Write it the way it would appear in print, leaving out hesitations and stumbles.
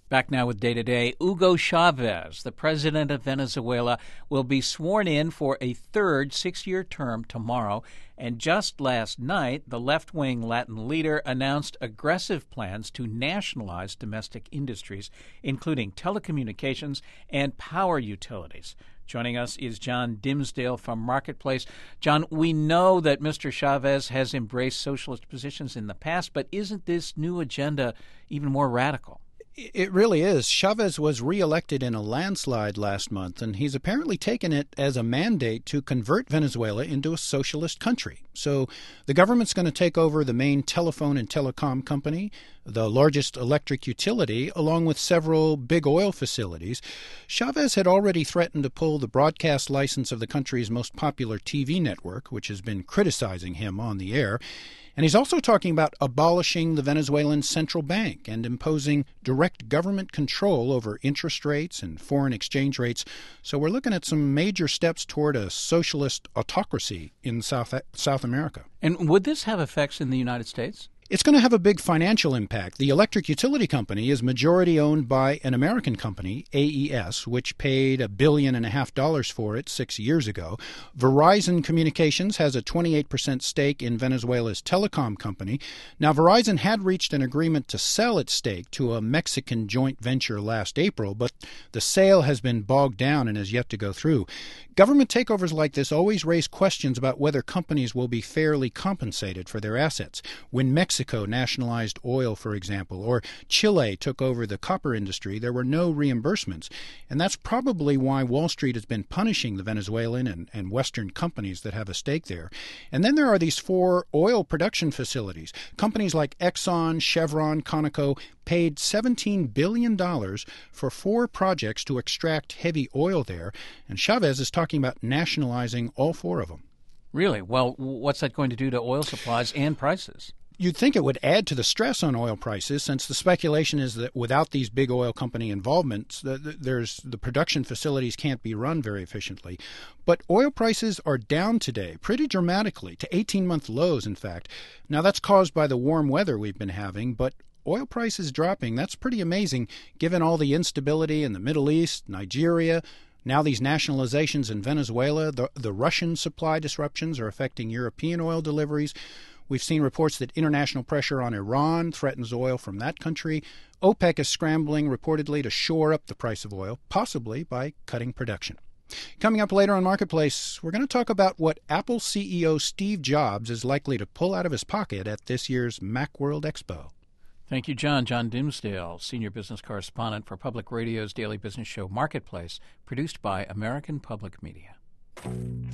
Back now with Day to Day. Hugo Chavez, the president of Venezuela, will be sworn in for a third six-year term tomorrow. And just last night, the left-wing Latin leader announced aggressive plans to nationalize domestic industries, including telecommunications and power utilities. Joining us is John Dimsdale from Marketplace. John, we know that Mr. Chavez has embraced socialist positions in the past, but isn't this new agenda even more radical? It really is. Chavez was reelected in a landslide last month, and he's apparently taken it as a mandate to convert Venezuela into a socialist country. So the government's going to take over the main telephone and telecom company, the largest electric utility, along with several big oil facilities. Chavez had already threatened to pull the broadcast license of the country's most popular TV network, which has been criticizing him on the air. And he's also talking about abolishing the Venezuelan central bank and imposing direct government control over interest rates and foreign exchange rates. So we're looking at some major steps toward a socialist autocracy in South America. And would this have effects in the United States? It's going to have a big financial impact. The electric utility company is majority owned by an American company, AES, which paid $1.5 billion for it 6 years ago. Verizon Communications has a 28% stake in Venezuela's telecom company. Now, Verizon had reached an agreement to sell its stake to a Mexican joint venture last April, but the sale has been bogged down and has yet to go through. Government takeovers like this always raise questions about whether companies will be fairly compensated for their assets. When Mexico nationalized oil, for example, or Chile took over the copper industry, there were no reimbursements. And that's probably why Wall Street has been punishing the Venezuelan and Western companies that have a stake there. And then there are these 4 oil production facilities. Companies like Exxon, Chevron, Conoco paid $17 billion for 4 projects to extract heavy oil there. And Chavez is talking about nationalizing all 4 of them. Really? Well, what's that going to do to oil supplies and prices? You'd think it would add to the stress on oil prices, since the speculation is that without these big oil company involvements, the production facilities can't be run very efficiently. But oil prices are down today pretty dramatically, to 18-month lows, in fact. Now, that's caused by the warm weather we've been having, but oil prices dropping, that's pretty amazing, given all the instability in the Middle East, Nigeria. Now these nationalizations in Venezuela, the Russian supply disruptions are affecting European oil deliveries. We've seen reports that international pressure on Iran threatens oil from that country. OPEC is scrambling, reportedly, to shore up the price of oil, possibly by cutting production. Coming up later on Marketplace, we're going to talk about what Apple CEO Steve Jobs is likely to pull out of his pocket at this year's Macworld Expo. Thank you, John. John Dimsdale, Senior Business Correspondent for Public Radio's daily business show Marketplace, produced by American Public Media.